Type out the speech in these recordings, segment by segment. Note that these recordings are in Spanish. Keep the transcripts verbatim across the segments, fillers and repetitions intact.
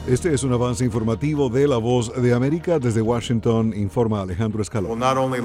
Este es un avance informativo de La Voz de América. Desde Washington informa Alejandro Escalón.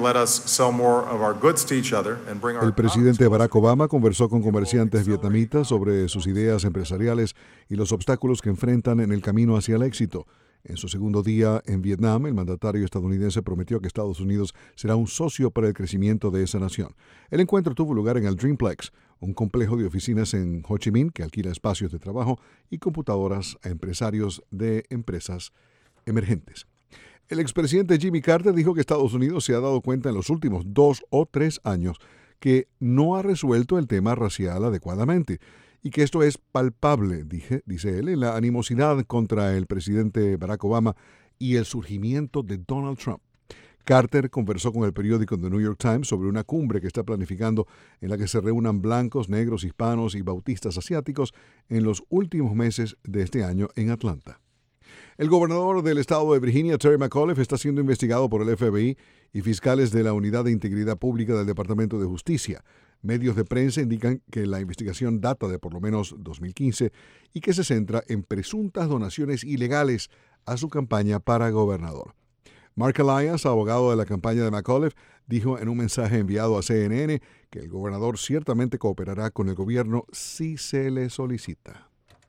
El presidente Barack Obama conversó con comerciantes vietnamitas sobre sus ideas empresariales y los obstáculos que enfrentan en el camino hacia el éxito. En su segundo día en Vietnam, el mandatario estadounidense prometió que Estados Unidos será un socio para el crecimiento de esa nación. El encuentro tuvo lugar en el Dreamplex, un complejo de oficinas en Ho Chi Minh que alquila espacios de trabajo y computadoras a empresarios de empresas emergentes. El expresidente Jimmy Carter dijo que Estados Unidos se ha dado cuenta en los últimos dos o tres años que no ha resuelto el tema racial adecuadamente y que esto es palpable, dije, dice él, en la animosidad contra el presidente Barack Obama y el surgimiento de Donald Trump. Carter conversó con el periódico The New York Times sobre una cumbre que está planificando en la que se reúnan blancos, negros, hispanos y bautistas asiáticos en los últimos meses de este año en Atlanta. El gobernador del estado de Virginia, Terry McAuliffe, está siendo investigado por el F B I y fiscales de la Unidad de Integridad Pública del Departamento de Justicia. Medios de prensa indican que la investigación data de por lo menos dos mil quince y que se centra en presuntas donaciones ilegales a su campaña para gobernador. Mark Elias, abogado de la campaña de McAuliffe, dijo en un mensaje enviado a C N N que el gobernador ciertamente cooperará con el gobierno si se le solicita.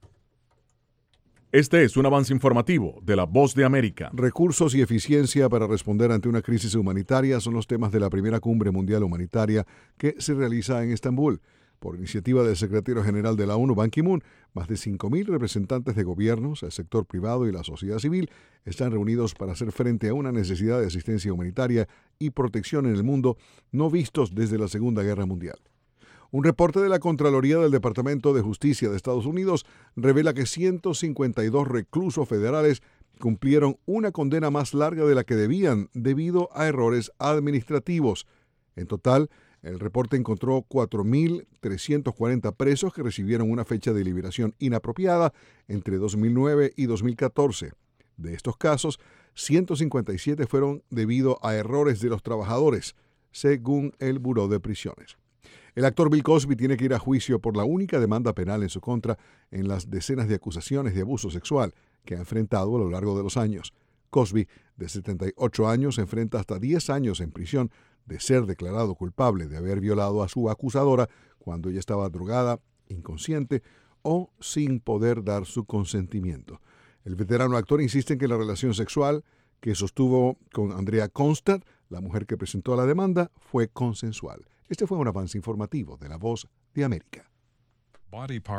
Este es un avance informativo de La Voz de América. Recursos y eficiencia para responder ante una crisis humanitaria son los temas de la primera cumbre mundial humanitaria que se realiza en Estambul. Por iniciativa del secretario general de la ONU, Ban Ki-moon, más de cinco mil representantes de gobiernos, el sector privado y la sociedad civil están reunidos para hacer frente a una necesidad de asistencia humanitaria y protección en el mundo no vistos desde la Segunda Guerra Mundial. Un reporte de la Contraloría del Departamento de Justicia de Estados Unidos revela que ciento cincuenta y dos reclusos federales cumplieron una condena más larga de la que debían debido a errores administrativos. En total, el reporte encontró cuatro mil trescientos cuarenta presos que recibieron una fecha de liberación inapropiada entre dos mil nueve y dos mil catorce. De estos casos, ciento cincuenta y siete fueron debido a errores de los trabajadores, según el Buró de Prisiones. El actor Bill Cosby tiene que ir a juicio por la única demanda penal en su contra en las decenas de acusaciones de abuso sexual que ha enfrentado a lo largo de los años. Cosby, de setenta y ocho años, enfrenta hasta diez años en prisión de ser declarado culpable de haber violado a su acusadora cuando ella estaba drogada, inconsciente o sin poder dar su consentimiento. El veterano actor insiste en que la relación sexual que sostuvo con Andrea Constand, la mujer que presentó la demanda, fue consensual. Este fue un avance informativo de La Voz de América.